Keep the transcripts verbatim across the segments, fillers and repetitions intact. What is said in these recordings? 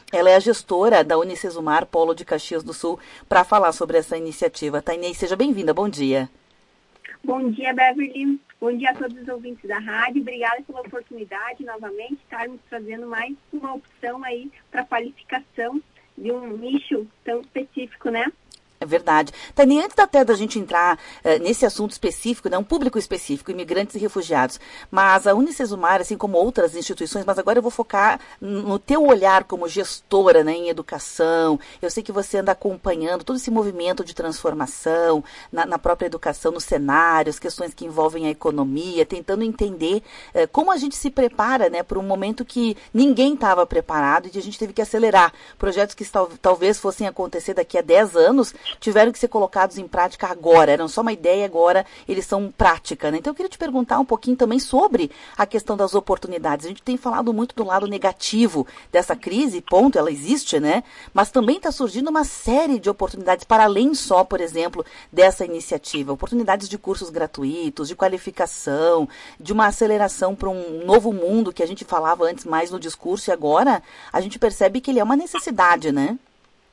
Ela é a gestora da Unicesumar Polo de Caxias do Sul para falar sobre essa iniciativa. Tainei, seja bem-vinda, bom dia. Bom dia, Beverly. Bom dia a todos os ouvintes da rádio. Obrigada pela oportunidade, novamente, estarmos trazendo mais uma opção aí para qualificação de um nicho tão específico, né? É verdade. Tainei, antes até da gente entrar uh, nesse assunto específico, né, um público específico, imigrantes e refugiados, mas a Unicesumar, assim como outras instituições, mas agora eu vou focar no teu olhar como gestora, né, em educação. Eu sei que você anda acompanhando todo esse movimento de transformação na, na própria educação, no cenário, as questões que envolvem a economia, tentando entender uh, como a gente se prepara, né, para um momento que ninguém estava preparado e que a gente teve que acelerar. Projetos que tal, talvez fossem acontecer daqui a dez anos, tiveram que ser colocados em prática agora, eram só uma ideia, agora eles são prática, né? Então eu queria te perguntar um pouquinho também sobre a questão das oportunidades. A gente tem falado muito do lado negativo dessa crise, ponto, ela existe, né? Mas também está surgindo uma série de oportunidades para além só, por exemplo, dessa iniciativa. Oportunidades de cursos gratuitos, de qualificação, de uma aceleração para um novo mundo que a gente falava antes mais no discurso e agora a gente percebe que ele é uma necessidade, né?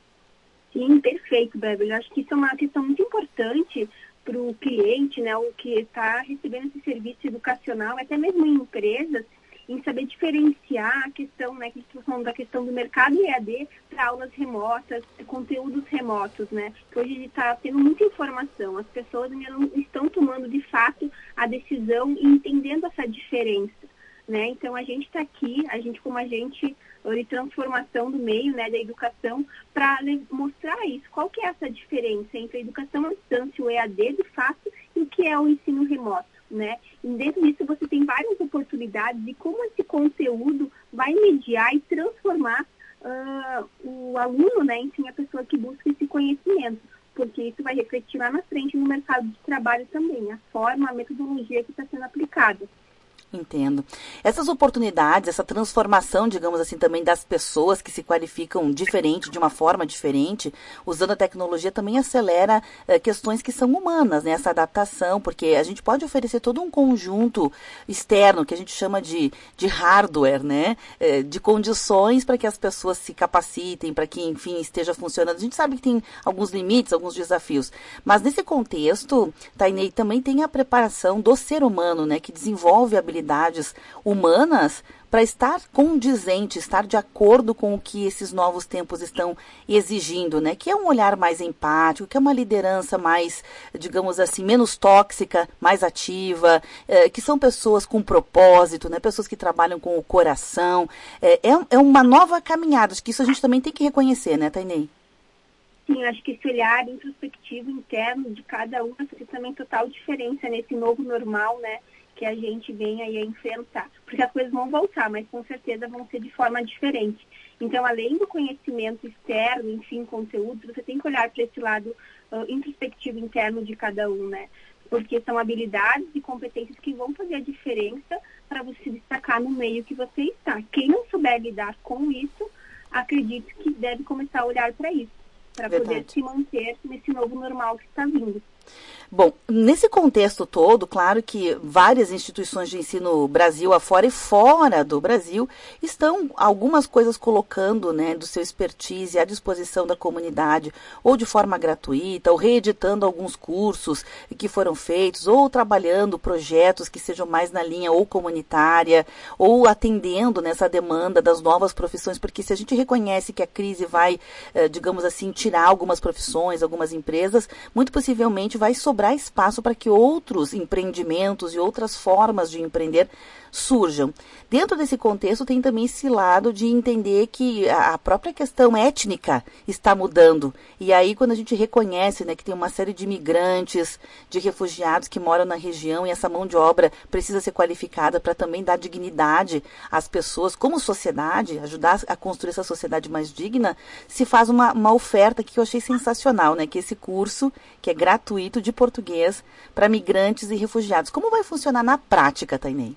Sim, perfeito, Beverly. Eu acho que isso é uma questão muito importante para o cliente, né, o que está recebendo esse serviço educacional, até mesmo em empresas, em saber diferenciar a questão, né, que estamos falando da questão do mercado E A D para aulas remotas, conteúdos remotos, né, que hoje está tendo muita informação, as pessoas ainda não estão tomando de fato a decisão e entendendo essa diferença, né, então a gente está aqui, a gente como agente de transformação do meio, né, da educação, para mostrar isso. Qual que é essa diferença entre a educação à distância, o E A D, de fato, e o que é o ensino remoto, né? E dentro disso você tem várias oportunidades de como esse conteúdo vai mediar e transformar uh, o aluno, né, enfim, a pessoa que busca esse conhecimento, porque isso vai refletir lá na frente no mercado de trabalho também, a forma, a metodologia que está sendo aplicada. Entendo. Essas oportunidades, essa transformação, digamos assim, também das pessoas que se qualificam diferente, de uma forma diferente, usando a tecnologia, também acelera eh, questões que são humanas, né? Essa adaptação, porque a gente pode oferecer todo um conjunto externo, que a gente chama de, de hardware, né? Eh, de condições para que as pessoas se capacitem, para que, enfim, esteja funcionando. A gente sabe que tem alguns limites, alguns desafios, mas nesse contexto, Tainei, também tem a preparação do ser humano, né? Que desenvolve habilidades habilidades humanas para estar condizente, estar de acordo com o que esses novos tempos estão exigindo, né? Que é um olhar mais empático, que é uma liderança mais, digamos assim, menos tóxica, mais ativa, eh, que são pessoas com propósito, né? Pessoas que trabalham com o coração. É, é, é uma nova caminhada, acho que isso a gente também tem que reconhecer, né, Tainei? Sim, acho que esse olhar introspectivo interno de cada um faz também total diferença nesse novo normal, né? Que a gente vem aí a enfrentar. Porque as coisas vão voltar, mas com certeza vão ser de forma diferente. Então, além do conhecimento externo, enfim, conteúdo, você tem que olhar para esse lado uh, introspectivo interno de cada um, né? Porque são habilidades e competências que vão fazer a diferença para você se destacar no meio que você está. Quem não souber lidar com isso, acredito que deve começar a olhar para isso, para poder se manter nesse novo normal que está vindo. Bom, nesse contexto todo, claro que várias instituições de ensino Brasil afora e fora do Brasil estão algumas coisas colocando, né, do seu expertise à disposição da comunidade, ou de forma gratuita, ou reeditando alguns cursos que foram feitos, ou trabalhando projetos que sejam mais na linha ou comunitária, ou atendendo nessa demanda das novas profissões, porque se a gente reconhece que a crise vai, digamos assim, tirar algumas profissões, algumas empresas, muito possivelmente vai sobrar espaço para que outros empreendimentos e outras formas de empreender surjam. Dentro desse contexto tem também esse lado de entender que a própria questão étnica está mudando. E aí quando a gente reconhece, né, que tem uma série de imigrantes, de refugiados que moram na região e essa mão de obra precisa ser qualificada para também dar dignidade às pessoas como sociedade, ajudar a construir essa sociedade mais digna, se faz uma, uma oferta que eu achei sensacional, né, que esse curso, que é gratuito de português para migrantes e refugiados. Como vai funcionar na prática, Tainei?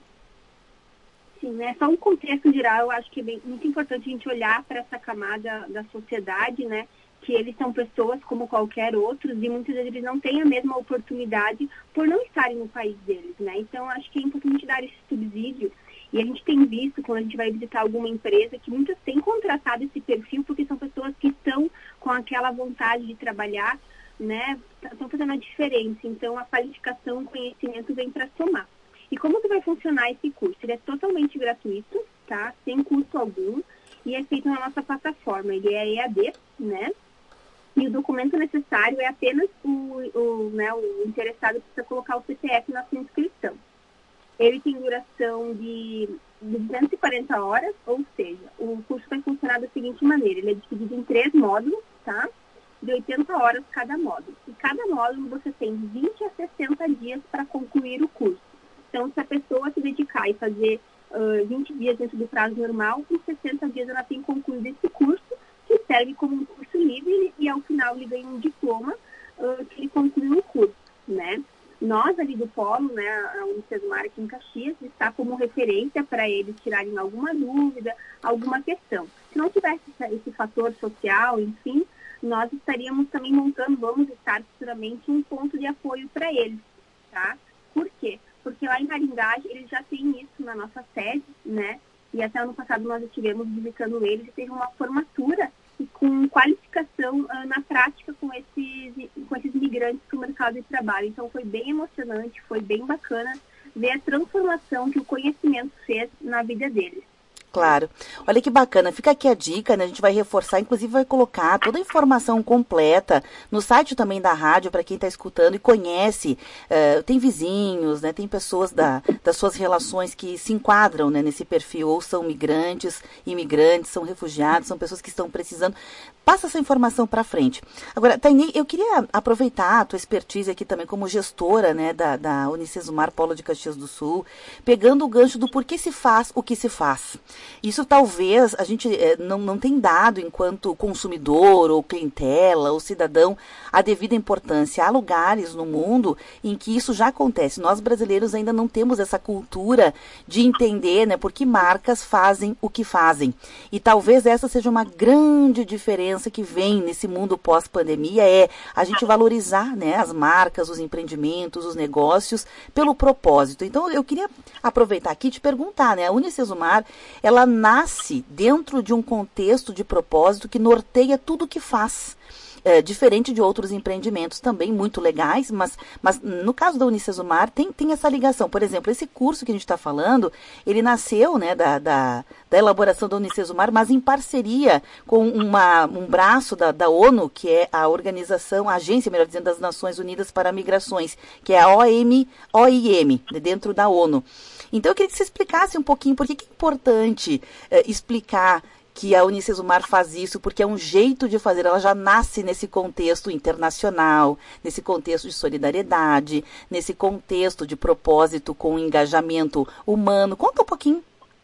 Sim, né? Só um contexto geral, eu acho que é bem, muito importante a gente olhar para essa camada da sociedade, né? Que eles são pessoas como qualquer outro e muitas vezes eles não têm a mesma oportunidade por não estarem no país deles, né? Então, acho que é importante dar esse subsídio E a gente tem visto, quando a gente vai visitar alguma empresa, que muitas têm contratado esse perfil porque são pessoas que estão com aquela vontade de trabalhar, né? Estão fazendo a diferença. Então, a qualificação, o conhecimento vem para somar. E como que vai funcionar esse curso? Ele é totalmente gratuito, tá? Sem custo algum, e é feito na nossa plataforma. Ele é E A D, né? E o documento necessário é apenas o, o, né, o interessado precisa colocar o C P F na sua inscrição. Ele tem duração de duzentas e quarenta horas, ou seja, o curso vai funcionar da seguinte maneira. Ele é dividido em três módulos, tá? De oitenta horas cada módulo. E cada módulo você tem vinte a sessenta dias para concluir o curso. Então, se a pessoa se dedicar e fazer uh, vinte dias dentro do prazo normal, em sessenta dias ela tem concluído esse curso, que serve como um curso livre, e ao final ele ganha um diploma uh, que ele concluiu o curso, né? Nós ali do Polo, né, a Unicesumar aqui em Caxias, está como referência para eles tirarem alguma dúvida, alguma questão. Se não tivesse esse fator social, enfim, nós estaríamos também montando, vamos estar futuramente, um ponto de apoio para eles, tá? Por quê? Porque lá em Maringá eles já têm isso na nossa sede, né? E até ano passado nós estivemos visitando eles e teve uma formatura com qualificação uh, na prática com esses, com esses migrantes para o mercado de trabalho. Então foi bem emocionante, foi bem bacana ver a transformação que o conhecimento fez na vida deles. Claro. Olha que bacana. Fica aqui a dica, né? A gente vai reforçar, inclusive vai colocar toda a informação completa no site também da rádio, para quem está escutando e conhece. Uh, tem vizinhos, né? Tem pessoas da, das suas relações que se enquadram, né, nesse perfil, ou são migrantes, imigrantes, são refugiados, são pessoas que estão precisando. Passa essa informação para frente. Agora, Tainê, eu queria aproveitar a tua expertise aqui também como gestora, né, da, da Unicesumar Polo de Caxias do Sul, pegando o gancho do porquê se faz o que se faz. Isso talvez a gente eh, não, não tem dado enquanto consumidor ou clientela ou cidadão a devida importância. Há lugares no mundo em que isso já acontece. Nós brasileiros ainda não temos essa cultura de entender, né, por que marcas fazem o que fazem. E talvez essa seja uma grande diferença que vem nesse mundo pós-pandemia, é a gente valorizar, né, as marcas, os empreendimentos, os negócios pelo propósito. Então eu queria aproveitar aqui e te perguntar, né, a Unicesumar, ela nasce dentro de um contexto de propósito que norteia tudo o que faz. É, diferente de outros empreendimentos também muito legais, mas, mas no caso da Unicesumar tem, tem essa ligação. Por exemplo, esse curso que a gente está falando, ele nasceu, né, da, da, da elaboração da Unicesumar, mas em parceria com uma, um braço da, da ONU, que é a organização, a agência, melhor dizendo, das Nações Unidas para Migrações, que é a O M, O I M, dentro da ONU. Então eu queria que você explicasse um pouquinho por que é importante é, explicar que a Unicesumar faz isso, porque é um jeito de fazer, ela já nasce nesse contexto internacional, nesse contexto de solidariedade, nesse contexto de propósito com engajamento humano. Conta um pouquinho.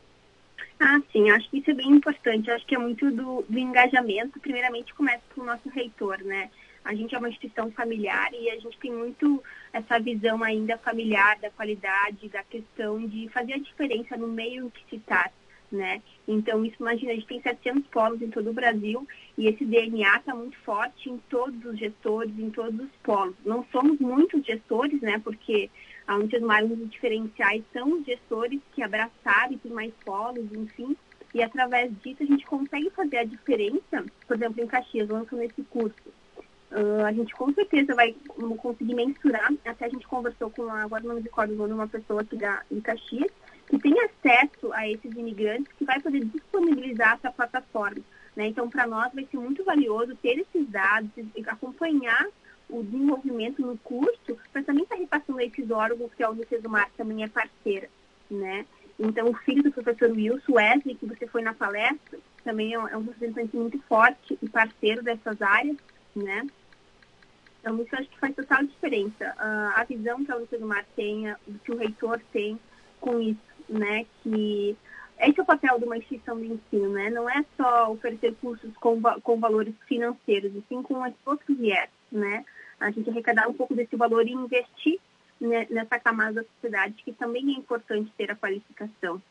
Ah, sim, acho que isso é bem importante, acho que é muito do, do engajamento, primeiramente começa com o nosso reitor, né? A gente é uma instituição familiar e a gente tem muito essa visão ainda familiar da qualidade, da questão de fazer a diferença no meio em que se está, né? Então, isso, imagina, a gente tem setecentos polos em todo o Brasil e esse D N A está muito forte em todos os gestores, em todos os polos. Não somos muitos gestores, né? Porque a Unicesumar, um dos diferenciais são os gestores que abraçaram e tem mais polos, enfim. E através disso a gente consegue fazer a diferença, por exemplo, em Caxias, lançando esse curso. Uh, a gente com certeza vai conseguir mensurar, até a gente conversou com, a, agora não me recordo o nome, uma pessoa aqui da, em Caxias, que tem acesso a esses imigrantes, que vai poder disponibilizar essa plataforma, né? Então, para nós vai ser muito valioso ter esses dados, acompanhar o desenvolvimento no curso, para também estar repassando a esses órgãos que a Unicesumar também é parceira, né? Então, o filho do professor Wilson, Wesley, que você foi na palestra, também é um representante muito forte e parceiro dessas áreas, né? Então, isso eu acho que faz total diferença. Uh, a visão que a Unicesumar tem, que o reitor tem com isso, né? Que esse é o papel de uma instituição de ensino, né? Não é só oferecer cursos com, com valores financeiros, e sim com esse outro viés, né? A gente arrecadar um pouco desse valor e investir, né, nessa camada da sociedade, que também é importante ter a qualificação.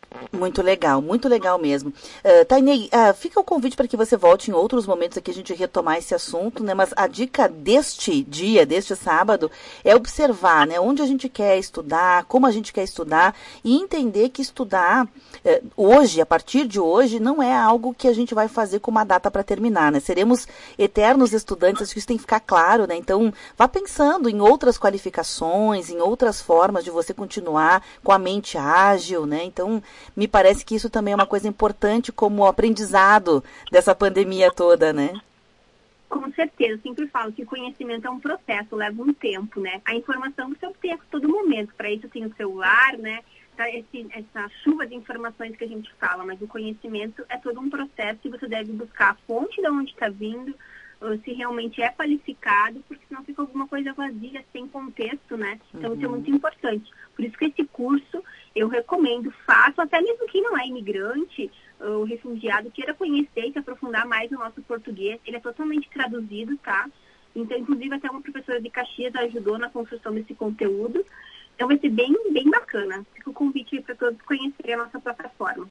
Muito legal, muito legal mesmo. Uh, Tainei, uh, fica o convite para que você volte em outros momentos aqui a gente retomar esse assunto, né? Mas a dica deste dia, deste sábado, é observar, né? Onde a gente quer estudar, como a gente quer estudar e entender que estudar uh, hoje, a partir de hoje, não é algo que a gente vai fazer com uma data para terminar, né? Seremos eternos estudantes, acho que isso tem que ficar claro, né? Então, vá pensando em outras qualificações, em outras formas de você continuar com a mente ágil, né? Então, me parece que isso também é uma coisa importante como aprendizado dessa pandemia toda, né? Com certeza, eu sempre falo que o conhecimento é um processo, leva um tempo, né? A informação você obtém a todo momento, para isso tem o celular, né? Esse, essa chuva de informações que a gente fala, mas o conhecimento é todo um processo e você deve buscar a fonte de onde está vindo, se realmente é qualificado, porque senão fica alguma coisa vazia, sem contexto, né? Então, uhum. Isso é muito importante. Por isso que esse curso eu recomendo, faço, até mesmo quem não é imigrante, o refugiado, queira conhecer e se aprofundar mais no nosso português. Ele é totalmente traduzido, tá? Então, inclusive, até uma professora de Caxias ajudou na construção desse conteúdo. Então, vai ser bem, bem bacana. Fica o convite aí para todos conhecerem a nossa plataforma.